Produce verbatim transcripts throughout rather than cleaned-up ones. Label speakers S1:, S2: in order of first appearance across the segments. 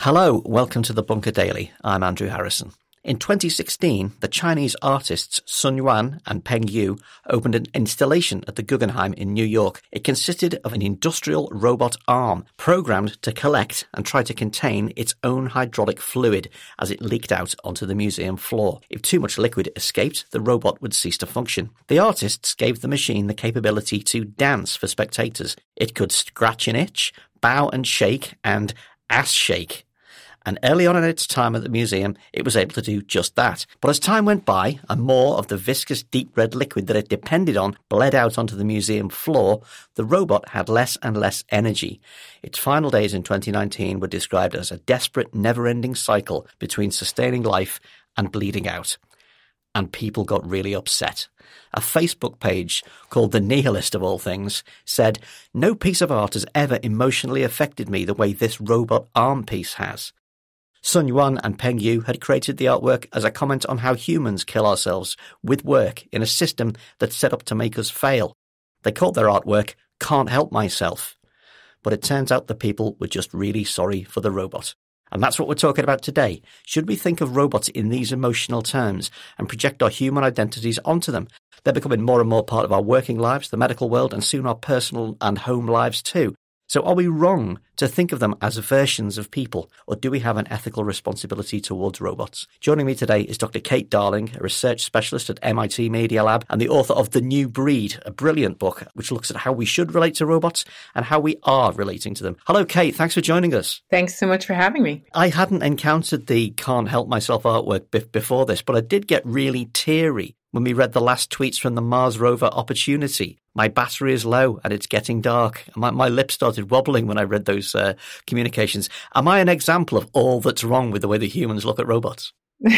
S1: Hello, welcome to the Bunker Daily. I'm Andrew Harrison. In twenty sixteen, the Chinese artists Sun Yuan and Peng Yu opened an installation at the Guggenheim in New York. It consisted of an industrial robot arm programmed to collect and try to contain its own hydraulic fluid as it leaked out onto the museum floor. If too much liquid escaped, the robot would cease to function. The artists gave the machine the capability to dance for spectators. It could scratch and itch, bow and shake, and ass shake. And early on in its time at the museum, it was able to do just that. But as time went by, and more of the viscous deep red liquid that it depended on bled out onto the museum floor, the robot had less and less energy. Its final days in twenty nineteen were described as a desperate, never-ending cycle between sustaining life and bleeding out. And people got really upset. A Facebook page called The Nihilist of all things said, "No piece of art has ever emotionally affected me the way this robot arm piece has." Sun Yuan and Peng Yu had created the artwork as a comment on how humans kill ourselves with work in a system that's set up to make us fail. They called their artwork "Can't Help Myself." But it turns out the people were just really sorry for the robot. And that's what we're talking about today. Should we think of robots in these emotional terms and project our human identities onto them? They're becoming more and more part of our working lives, the medical world, and soon our personal and home lives too. So are we wrong to think of them as versions of people, or do we have an ethical responsibility towards robots? Joining me today is Doctor Kate Darling, a research specialist at M I T Media Lab and the author of The New Breed, a brilliant book which looks at how we should relate to robots and how we are relating to them. Hello, Kate. Thanks for joining us.
S2: Thanks so much for having me.
S1: I hadn't encountered the Can't Help Myself artwork b- before this, but I did get really teary when we read the last tweets from the Mars rover Opportunity. My battery is low and it's getting dark. My, my lips started wobbling when I read those uh, communications. Am I an example of all that's wrong with the way the humans look at robots?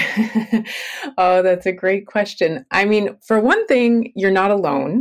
S2: Oh, that's a great question. I mean, for one thing, you're not alone.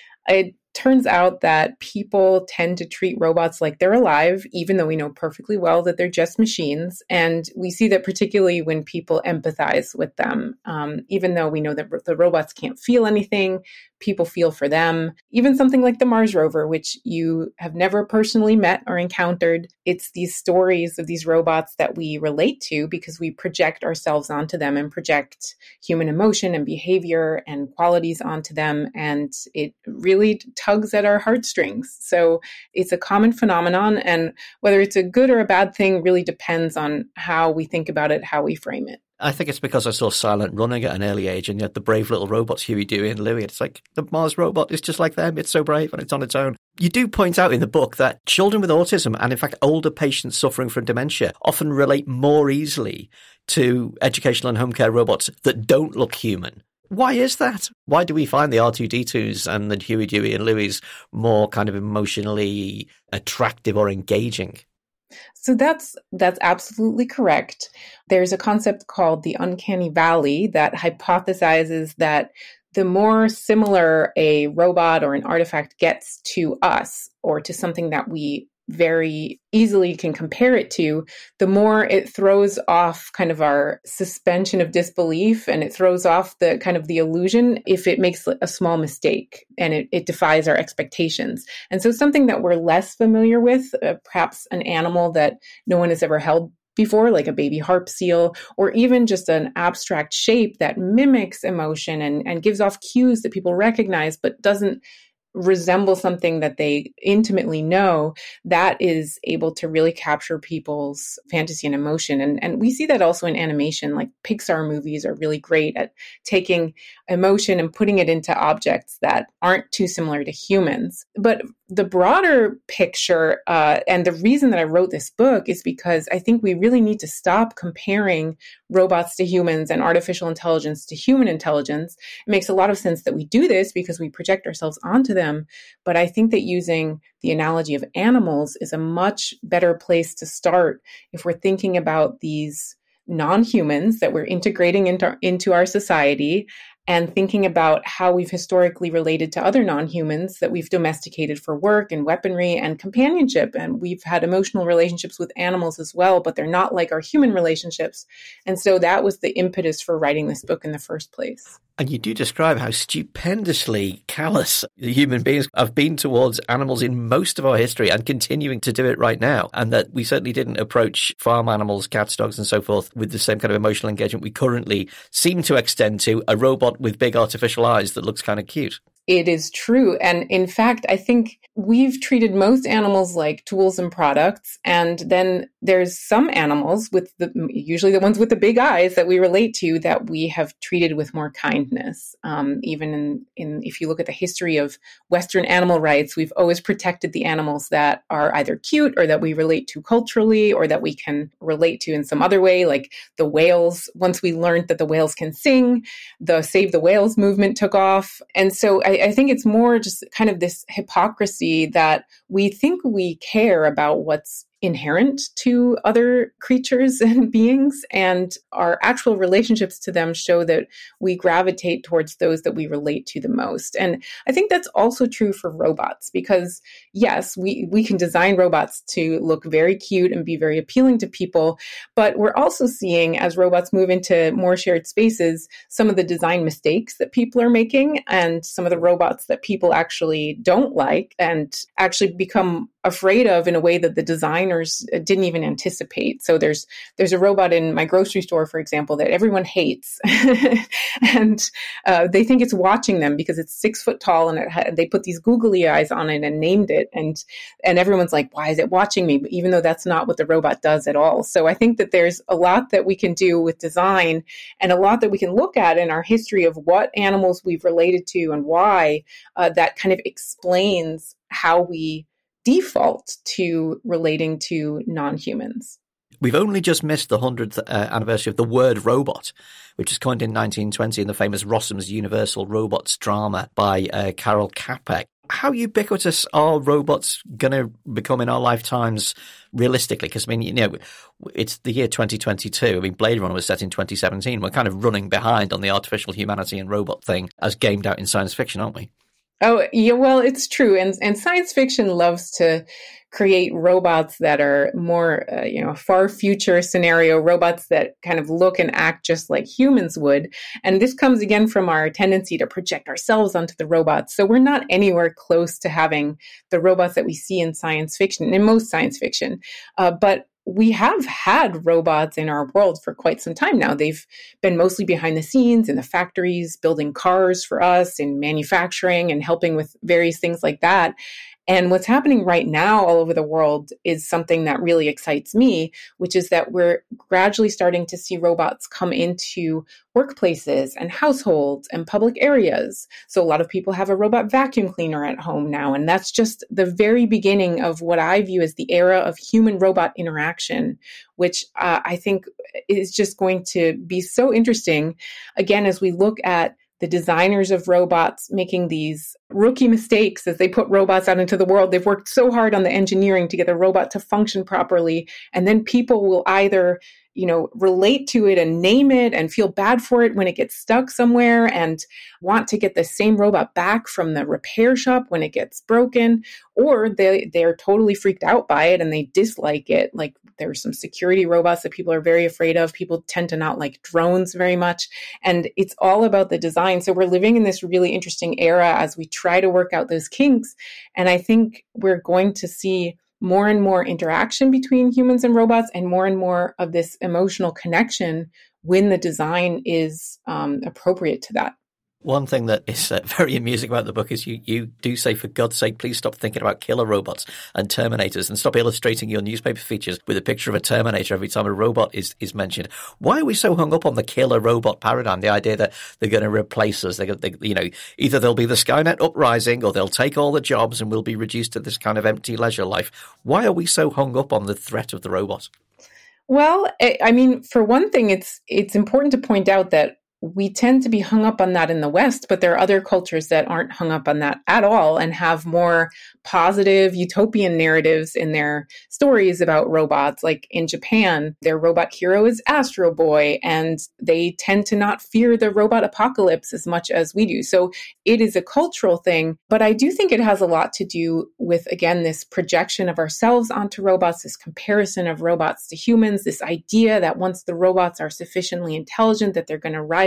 S2: It turns out that people tend to treat robots like they're alive, even though we know perfectly well that they're just machines. And we see that particularly when people empathize with them. Um, even though we know that the robots can't feel anything, people feel for them. Even something like the Mars rover, which you have never personally met or encountered. It's these stories of these robots that we relate to because we project ourselves onto them and project human emotion and behavior and qualities onto them. And it really tugs at our heartstrings. So it's a common phenomenon. And whether it's a good or a bad thing really depends on how we think about it, how we frame it.
S1: I think it's because I saw Silent Running at an early age, and you had the brave little robots, Huey, Dewey, and Louie. It's like the Mars robot is just like them. It's so brave and it's on its own. You do point out in the book that children with autism and, in fact, older patients suffering from dementia often relate more easily to educational and home care robots that don't look human. Why is that? Why do we find the R two D twos and the Huey, Dewey, and Louie's more kind of emotionally attractive or engaging?
S2: So that's that's absolutely correct. There's a concept called the uncanny valley that hypothesizes that the more similar a robot or an artifact gets to us or to something that we very easily can compare it to, the more it throws off kind of our suspension of disbelief, and it throws off the kind of the illusion if it makes a small mistake and it, it defies our expectations. And so something that we're less familiar with, uh, perhaps an animal that no one has ever held before, like a baby harp seal, or even just an abstract shape that mimics emotion and, and gives off cues that people recognize, but doesn't resemble something that they intimately know, that is able to really capture people's fantasy and emotion. And, and we see that also in animation, like Pixar movies are really great at taking emotion and putting it into objects that aren't too similar to humans. But the broader picture, uh, and the reason that I wrote this book is because I think we really need to stop comparing robots to humans and artificial intelligence to human intelligence. It makes a lot of sense that we do this because we project ourselves onto them. But I think that using the analogy of animals is a much better place to start if we're thinking about these non-humans that we're integrating into, into our society and thinking about how we've historically related to other non-humans that we've domesticated for work and weaponry and companionship. And we've had emotional relationships with animals as well, but they're not like our human relationships. And so that was the impetus for writing this book in the first place.
S1: And you do describe how stupendously callous the human beings have been towards animals in most of our history and continuing to do it right now. And that we certainly didn't approach farm animals, cats, dogs, and so forth with the same kind of emotional engagement we currently seem to extend to a robot with big artificial eyes that looks kind of cute.
S2: It is true. And in fact, I think we've treated most animals like tools and products. And then there's some animals with the, usually the ones with the big eyes that we relate to that we have treated with more kindness. Um, even in, in, if you look at the history of Western animal rights, we've always protected the animals that are either cute or that we relate to culturally or that we can relate to in some other way, like the whales. Once we learned that the whales can sing, the Save the Whales movement took off. And so I, I think it's more just kind of this hypocrisy that we think we care about what's inherent to other creatures and beings, and our actual relationships to them show that we gravitate towards those that we relate to the most. And I think that's also true for robots, because yes, we, we can design robots to look very cute and be very appealing to people, but we're also seeing, as robots move into more shared spaces, some of the design mistakes that people are making and some of the robots that people actually don't like and actually become afraid of in a way that the designers didn't even anticipate. So there's there's a robot in my grocery store, for example, that everyone hates, and uh, they think it's watching them because it's six foot tall, and it ha- they put these googly eyes on it and named it, and and everyone's like, why is it watching me? But even though that's not what the robot does at all. So I think that there's a lot that we can do with design, and a lot that we can look at in our history of what animals we've related to and why, uh, that kind of explains how we default to relating to non-humans.
S1: We've only just missed the hundredth uh, anniversary of the word robot, which was coined in nineteen twenty in the famous Rossum's Universal Robots drama by uh, Carol Capek. How ubiquitous are robots going to become in our lifetimes realistically? Because, I mean, you know, it's the year twenty twenty-two. I mean, Blade Runner was set in twenty seventeen. We're kind of running behind on the artificial humanity and robot thing as gamed out in science fiction, aren't we?
S2: Oh, yeah, well, it's true. And and science fiction loves to create robots that are more, uh, you know, far future scenario, robots that kind of look and act just like humans would. And this comes again from our tendency to project ourselves onto the robots. So we're not anywhere close to having the robots that we see in science fiction, in most science fiction. Uh, but we have had robots in our world for quite some time now. They've been mostly behind the scenes in the factories, building cars for us, in manufacturing and helping with various things like that. And what's happening right now all over the world is something that really excites me, which is that we're gradually starting to see robots come into workplaces and households and public areas. So a lot of people have a robot vacuum cleaner at home now. And that's just the very beginning of what I view as the era of human-robot interaction, which uh, I think is just going to be so interesting, again, as we look at the designers of robots making these rookie mistakes as they put robots out into the world. They've worked so hard on the engineering to get the robot to function properly. And then people will either, you know, relate to it and name it and feel bad for it when it gets stuck somewhere and want to get the same robot back from the repair shop when it gets broken, or they, they're totally freaked out by it and they dislike it. Like there's some security robots that people are very afraid of. People tend to not like drones very much. And it's all about the design. So we're living in this really interesting era as we try to work out those kinks. And I think we're going to see more and more interaction between humans and robots and more and more of this emotional connection when the design is um, appropriate to that.
S1: One thing that is uh, very amusing about the book is you, you do say, for God's sake, please stop thinking about killer robots and Terminators and stop illustrating your newspaper features with a picture of a Terminator every time a robot is, is mentioned. Why are we so hung up on the killer robot paradigm, the idea that they're going to replace us? They, they, you know, either they'll be the Skynet uprising or they'll take all the jobs and we'll be reduced to this kind of empty leisure life. Why are we so hung up on the threat of the robot?
S2: Well, I mean, for one thing, it's it's important to point out that we tend to be hung up on that in the West, but there are other cultures that aren't hung up on that at all and have more positive utopian narratives in their stories about robots. Like in Japan, their robot hero is Astro Boy, and they tend to not fear the robot apocalypse as much as we do. So it is a cultural thing, but I do think it has a lot to do with, again, this projection of ourselves onto robots, this comparison of robots to humans, this idea that once the robots are sufficiently intelligent, that they're going to rise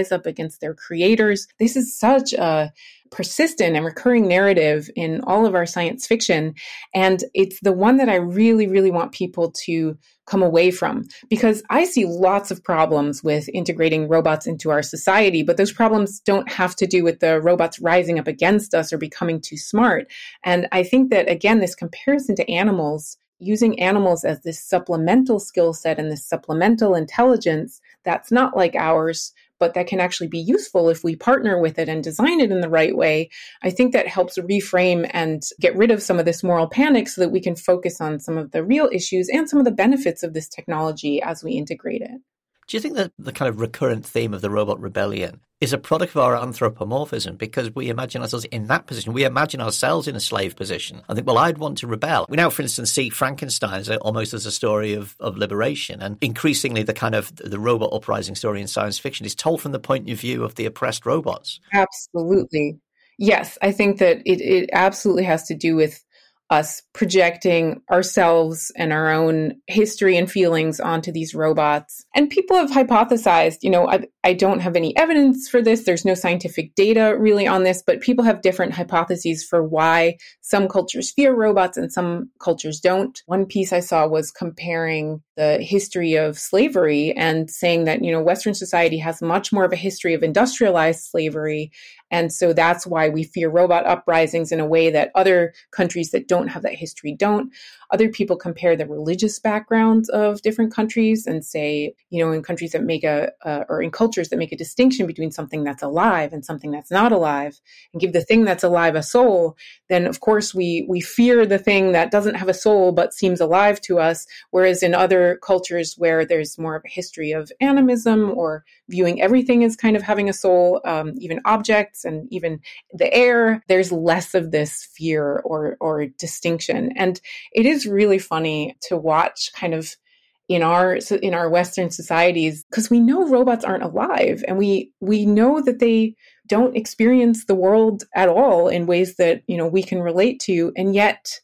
S2: rise up against their creators. This is such a persistent and recurring narrative in all of our science fiction. And it's the one that I really, really want people to come away from, because I see lots of problems with integrating robots into our society, but those problems don't have to do with the robots rising up against us or becoming too smart. And I think that, again, this comparison to animals, using animals as this supplemental skill set and this supplemental intelligence that's not like ours, but that can actually be useful if we partner with it and design it in the right way, I think that helps reframe and get rid of some of this moral panic so that we can focus on some of the real issues and some of the benefits of this technology as we integrate it.
S1: Do you think that the kind of recurrent theme of the robot rebellion is a product of our anthropomorphism? Because we imagine ourselves in that position. We imagine ourselves in a slave position. I think, well, I'd want to rebel. We now, for instance, see Frankenstein as a, almost as a story of, of liberation. And increasingly, the kind of the robot uprising story in science fiction is told from the point of view of the oppressed robots.
S2: Absolutely. Yes, I think that it, it absolutely has to do with us projecting ourselves and our own history and feelings onto these robots. And people have hypothesized, you know, I, I don't have any evidence for this. There's no scientific data really on this, but people have different hypotheses for why some cultures fear robots and some cultures don't. One piece I saw was comparing the history of slavery and saying that, you know, Western society has much more of a history of industrialized slavery. And so that's why we fear robot uprisings in a way that other countries that don't have that history don't. Other people compare the religious backgrounds of different countries and say, you know, in countries that make a, uh, or in cultures that make a distinction between something that's alive and something that's not alive, and give the thing that's alive a soul, then of course we we fear the thing that doesn't have a soul but seems alive to us. Whereas in other cultures where there's more of a history of animism or viewing everything as kind of having a soul, um, even objects and even the air, there's less of this fear or or distinction. And it is really funny to watch kind of in our in our Western societies, because we know robots aren't alive and we we know that they don't experience the world at all in ways that, you know, we can relate to. And yet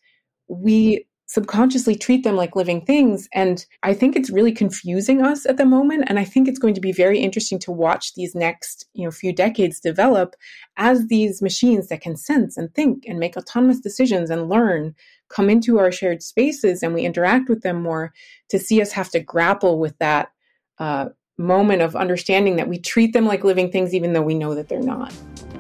S2: we subconsciously treat them like living things. And I think it's really confusing us at the moment. And I think it's going to be very interesting to watch these next, you know, few decades develop as these machines that can sense and think and make autonomous decisions and learn come into our shared spaces and we interact with them more, to see us have to grapple with that uh, moment of understanding that we treat them like living things, even though we know that they're not.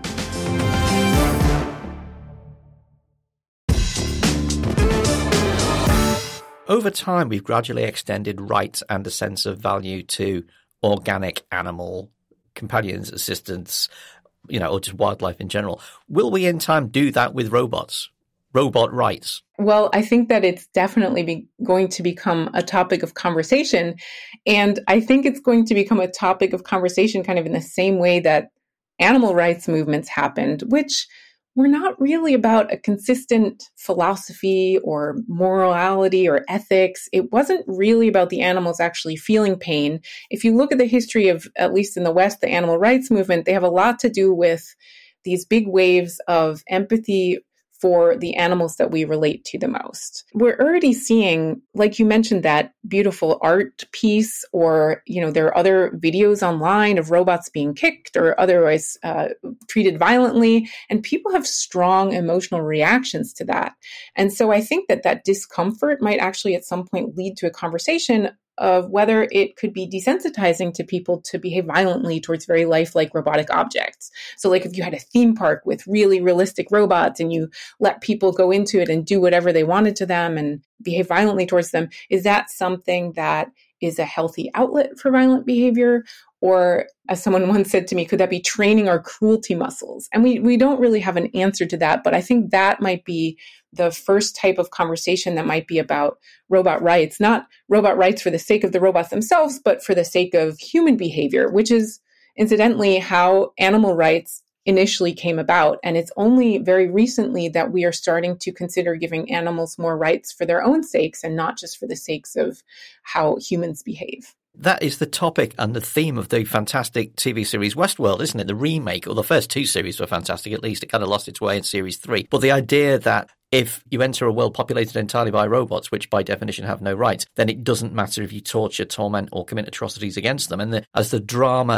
S1: Over time, we've gradually extended rights and a sense of value to organic animal companions, assistants, you know, or just wildlife in general. Will we in time do that with robots? Robot rights?
S2: Well, I think that it's definitely be going to become a topic of conversation. And I think it's going to become a topic of conversation kind of in the same way that animal rights movements happened, which were not really about a consistent philosophy or morality or ethics. It wasn't really about the animals actually feeling pain. If you look at the history of, at least in the West, the animal rights movement, they have a lot to do with these big waves of empathy for the animals that we relate to the most. We're already seeing, like you mentioned, that beautiful art piece, or, you know, there are other videos online of robots being kicked or otherwise uh, treated violently, and people have strong emotional reactions to that. And so I think that that discomfort might actually at some point lead to a conversation of whether it could be desensitizing to people to behave violently towards very lifelike robotic objects. So like if you had a theme park with really realistic robots and you let people go into it and do whatever they wanted to them and behave violently towards them, is that something that is a healthy outlet for violent behavior? Or, as someone once said to me, could that be training our cruelty muscles? And we we don't really have an answer to that, but I think that might be the first type of conversation that might be about robot rights, not robot rights for the sake of the robots themselves, but for the sake of human behavior, which is incidentally how animal rights initially came about. And it's only very recently that we are starting to consider giving animals more rights for their own sakes and not just for the sakes of how humans behave.
S1: That is the topic and the theme of the fantastic T V series Westworld, isn't it? The remake, or the first two series were fantastic, at least. It kind of lost its way in series three. But the idea that if you enter a world populated entirely by robots, which by definition have no rights, then it doesn't matter if you torture, torment, or commit atrocities against them. And the, as the drama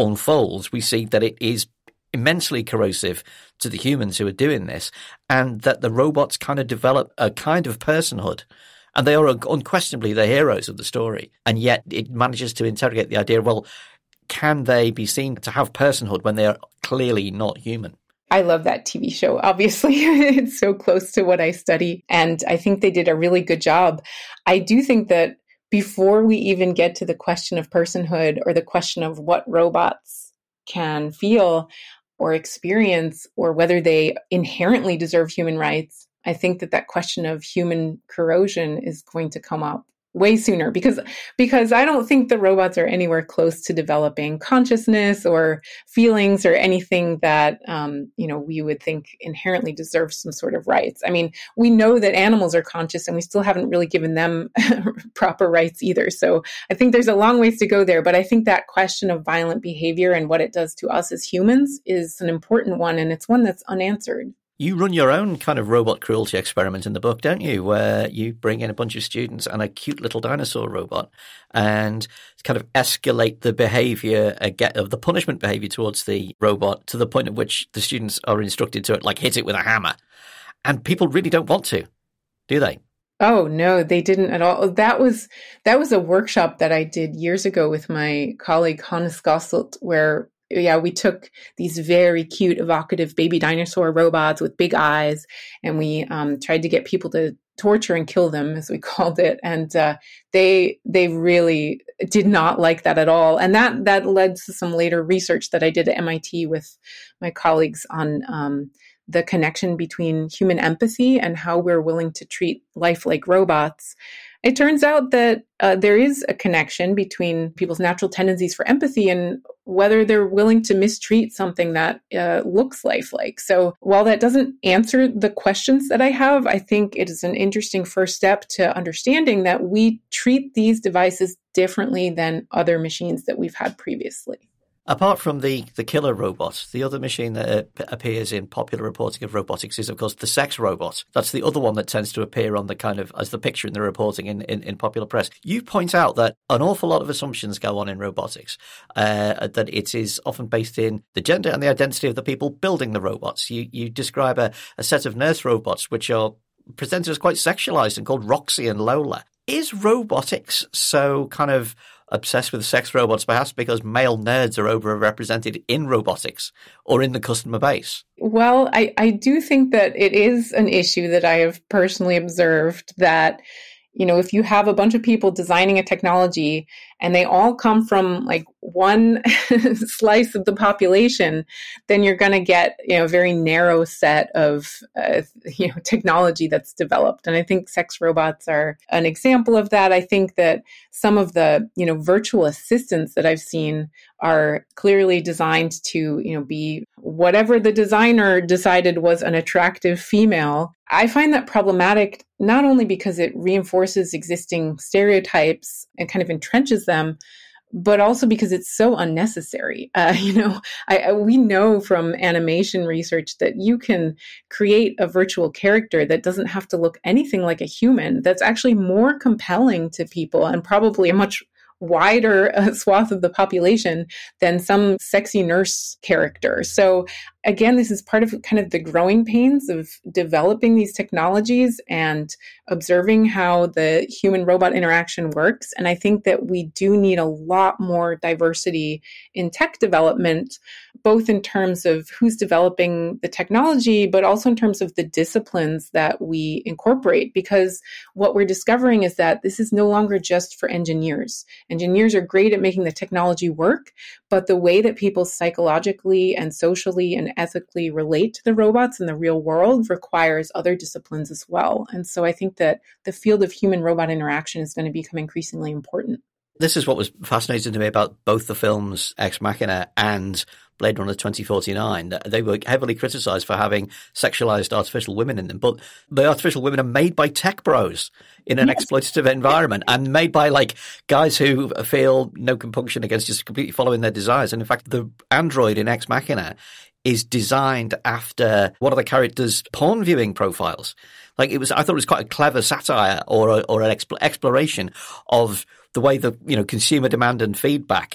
S1: unfolds, we see that it is immensely corrosive to the humans who are doing this, and that the robots kind of develop a kind of personhood. And they are unquestionably the heroes of the story. And yet it manages to interrogate the idea, well, can they be seen to have personhood when they are clearly not human?
S2: I love that T V show. Obviously, it's so close to what I study. And I think they did a really good job. I do think that before we even get to the question of personhood or the question of what robots can feel or experience or whether they inherently deserve human rights, I think that that question of human corrosion is going to come up way sooner because because I don't think the robots are anywhere close to developing consciousness or feelings or anything that um, you know we would think inherently deserves some sort of rights. I mean, we know that animals are conscious, and we still haven't really given them proper rights either. So I think there's a long ways to go there. But I think that question of violent behavior and what it does to us as humans is an important one, and it's one that's unanswered.
S1: You run your own kind of robot cruelty experiment in the book, don't you, where you bring in a bunch of students and a cute little dinosaur robot and kind of escalate the behavior, of the punishment behavior towards the robot to the point at which the students are instructed to, like, hit it with a hammer. And people really don't want to, do they?
S2: Oh, no, they didn't at all. That was that was a workshop that I did years ago with my colleague Hannes Gosselt, where yeah, we took these very cute, evocative baby dinosaur robots with big eyes, and we um, tried to get people to torture and kill them, as we called it. And uh, they they really did not like that at all. And that that led to some later research that I did at M I T with my colleagues on um, the connection between human empathy and how we're willing to treat life like robots. It turns out that uh, there is a connection between people's natural tendencies for empathy and whether they're willing to mistreat something that uh, looks lifelike. So while that doesn't answer the questions that I have, I think it is an interesting first step to understanding that we treat these devices differently than other machines that we've had previously.
S1: Apart from the, the killer robot, the other machine that uh, appears in popular reporting of robotics is, of course, the sex robot. That's the other one that tends to appear on the kind of as the picture in the reporting in, in, in popular press. You point out that an awful lot of assumptions go on in robotics, uh, that it is often based in the gender and the identity of the people building the robots. You, you describe a, a set of nurse robots which are presented as quite sexualized and called Roxy and Lola. Is robotics so kind of obsessed with sex robots, perhaps because male nerds are overrepresented in robotics or in the customer base?
S2: Well, I, I do think that it is an issue that I have personally observed that, you know, if you have a bunch of people designing a technology and they all come from like one slice of the population, then you're going to get, you know, a very narrow set of, uh, you know, technology that's developed. And I think sex robots are an example of that. I think that some of the, you know, virtual assistants that I've seen are clearly designed to, you know, be whatever the designer decided was an attractive female. I find that problematic, not only because it reinforces existing stereotypes and kind of entrenches them, but also because it's so unnecessary. Uh, you know, I, I, we know from animation research that you can create a virtual character that doesn't have to look anything like a human, that's actually more compelling to people and probably a much wider uh, swath of the population than some sexy nurse character. So again, this is part of kind of the growing pains of developing these technologies and observing how the human-robot interaction works. And I think that we do need a lot more diversity in tech development, both in terms of who's developing the technology, but also in terms of the disciplines that we incorporate. Because what we're discovering is that this is no longer just for engineers. Engineers are great at making the technology work, but the way that people psychologically and socially and ethically relate to the robots in the real world requires other disciplines as well. And so I think that the field of human-robot interaction is going to become increasingly important.
S1: This is what was fascinating to me about both the films Ex Machina and Blade Runner twenty forty-nine. They were heavily criticized for having sexualized artificial women in them, but the artificial women are made by tech bros in an yes. exploitative environment and made by like guys who feel no compunction against just completely following their desires. And in fact, the android in Ex Machina is designed after one of the characters' porn viewing profiles. Like it was, I thought it was quite a clever satire or a, or an exp- exploration of the way the, you know, consumer demand and feedback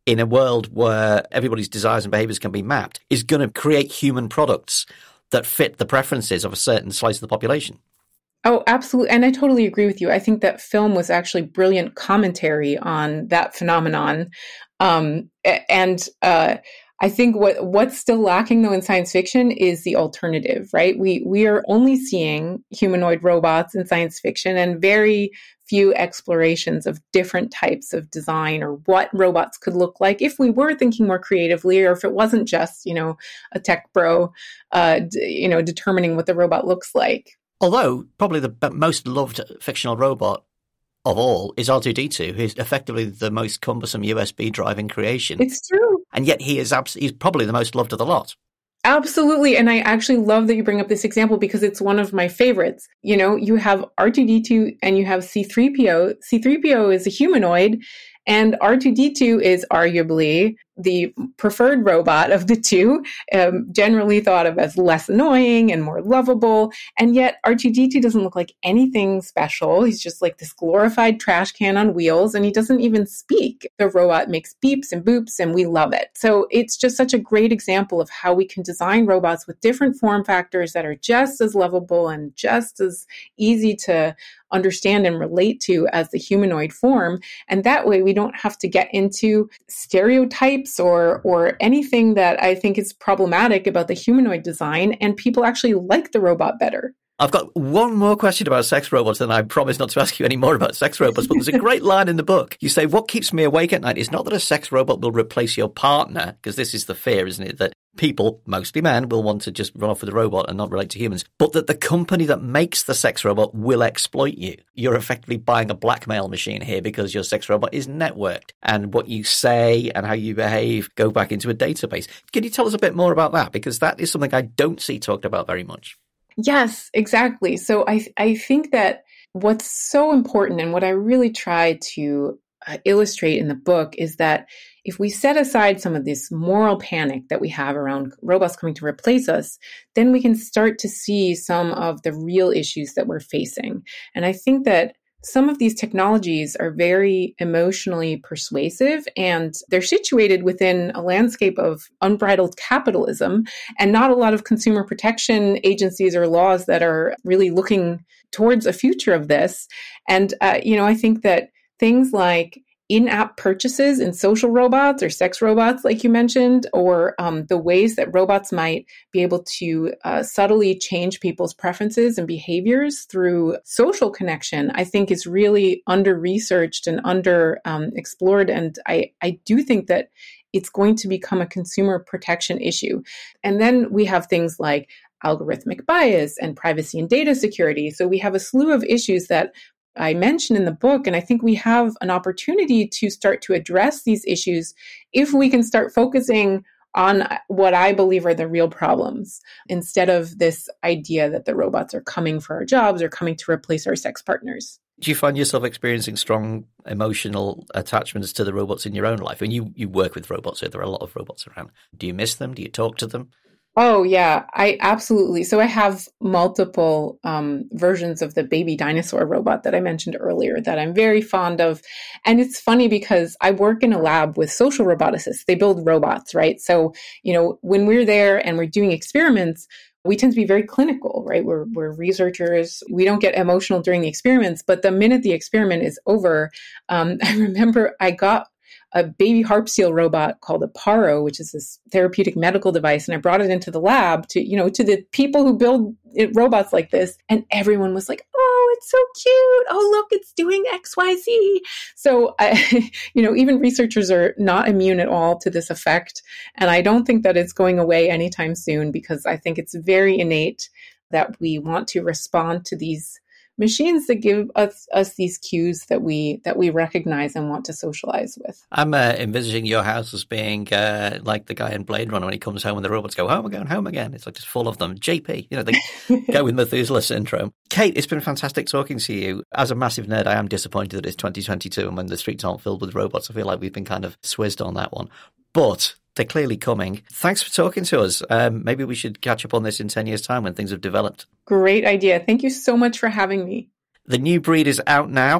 S1: in a world where everybody's desires and behaviors can be mapped, is going to create human products that fit the preferences of a certain slice of the population.
S2: Oh, absolutely. And I totally agree with you. I think that film was actually brilliant commentary on that phenomenon. Um, and uh, I think what what's still lacking, though, in science fiction is the alternative, right? We we are only seeing humanoid robots in science fiction and very few explorations of different types of design or what robots could look like if we were thinking more creatively, or if it wasn't just, you know, a tech bro, uh, d- you know, determining what the robot looks like.
S1: Although probably the most loved fictional robot of all is R two D two, who's effectively the most cumbersome U S B driving creation.
S2: It's true.
S1: And yet he is abs- he's probably the most loved of the lot.
S2: Absolutely. And I actually love that you bring up this example because it's one of my favorites. You know, you have R two D two and you have C three P O. C three P O is a humanoid and R two D two is arguably the preferred robot of the two, um, generally thought of as less annoying and more lovable. And yet R two D two doesn't look like anything special. He's just like this glorified trash can on wheels, and he doesn't even speak. The robot makes beeps and boops, and we love it. So it's just such a great example of how we can design robots with different form factors that are just as lovable and just as easy to understand and relate to as the humanoid form. And that way we don't have to get into stereotypes or or anything that I think is problematic about the humanoid design, and people actually like the robot better.
S1: I've got one more question about sex robots, and I promise not to ask you any more about sex robots, but there's a great line in the book. You say, what keeps me awake at night is not that a sex robot will replace your partner, because this is the fear, isn't it, that people, mostly men, will want to just run off with a robot and not relate to humans, but that the company that makes the sex robot will exploit you. You're effectively buying a blackmail machine here because your sex robot is networked, and what you say and how you behave go back into a database. Can you tell us a bit more about that? Because that is something I don't see talked about very much.
S2: Yes, exactly. So I I think that what's so important and what I really try to uh, illustrate in the book is that if we set aside some of this moral panic that we have around robots coming to replace us, then we can start to see some of the real issues that we're facing. And I think that some of these technologies are very emotionally persuasive, and they're situated within a landscape of unbridled capitalism and not a lot of consumer protection agencies or laws that are really looking towards a future of this. And, uh, you know, I think that things like in-app purchases in social robots or sex robots, like you mentioned, or um, the ways that robots might be able to uh, subtly change people's preferences and behaviors through social connection, I think is really under-researched and under-explored. Um, and I, I do think that it's going to become a consumer protection issue. And then we have things like algorithmic bias and privacy and data security. So we have a slew of issues that I mentioned in the book, and I think we have an opportunity to start to address these issues if we can start focusing on what I believe are the real problems, instead of this idea that the robots are coming for our jobs or coming to replace our sex partners.
S1: Do you find yourself experiencing strong emotional attachments to the robots in your own life? And you, you work with robots, so there are a lot of robots around. Do you miss them? Do you talk to them?
S2: Oh, yeah, I absolutely. So I have multiple um, versions of the baby dinosaur robot that I mentioned earlier that I'm very fond of. And it's funny because I work in a lab with social roboticists. They build robots, right? So, you know, when we're there and we're doing experiments, we tend to be very clinical, right? We're, we're researchers. We don't get emotional during the experiments, but the minute the experiment is over, um, I remember I got a baby harp seal robot called a Paro, which is this therapeutic medical device. And I brought it into the lab to, you know, to the people who build it, robots like this. And everyone was like, oh, it's so cute. Oh, look, it's doing X, Y, Z. So, I, you know, even researchers are not immune at all to this effect. And I don't think that it's going away anytime soon, because I think it's very innate that we want to respond to these machines that give us, us these cues that we that we recognize and want to socialize with.
S1: I'm uh, envisaging your house as being uh, like the guy in Blade Runner when he comes home and the robots go, home again, home again. It's like just full of them. J P, you know, they go with Methuselah syndrome. Kate, it's been fantastic talking to you. As a massive nerd, I am disappointed that it's twenty twenty-two and when the streets aren't filled with robots, I feel like we've been kind of swizzed on that one. But they're clearly coming. Thanks for talking to us. Um, maybe we should catch up on this in ten years' time when things have developed.
S2: Great idea. Thank you so much for having me.
S1: The New Breed is out now.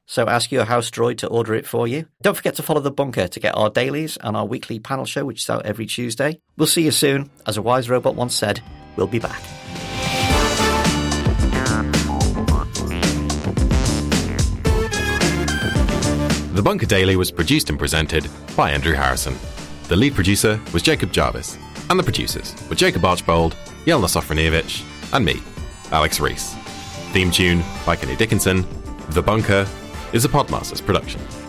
S1: so ask your house droid to order it for you. Don't forget to follow The Bunker to get our dailies and our weekly panel show, which is out every Tuesday. We'll see you soon. As a wise robot once said, we'll be back.
S3: The Bunker Daily was produced and presented by Andrew Harrison. The lead producer was Jacob Jarvis, and the producers were Jacob Archbold, Jelena Sofronievich, and me, Alex Rees. Theme tune by Kenny Dickinson. The Bunker is a Podmasters production.